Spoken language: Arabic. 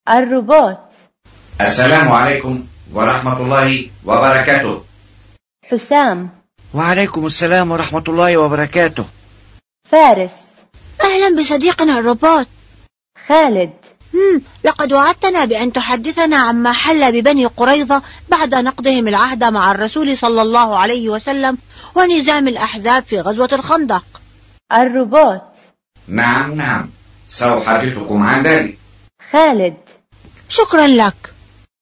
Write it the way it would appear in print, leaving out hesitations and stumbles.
الرباط. السلام عليكم ورحمة الله وبركاته. حسام. وعليكم السلام ورحمة الله وبركاته. فارس. أهلا بصديقنا الرباط. خالد. لقد وعدتنا بأن تحدثنا عما حل ببني قريظة بعد نقضهم العهد مع الرسول صلى الله عليه وسلم ونزام الأحزاب في غزوة الخندق. الرباط. نعم سأحدثكم عن ذلك. خالد. شكرا لك.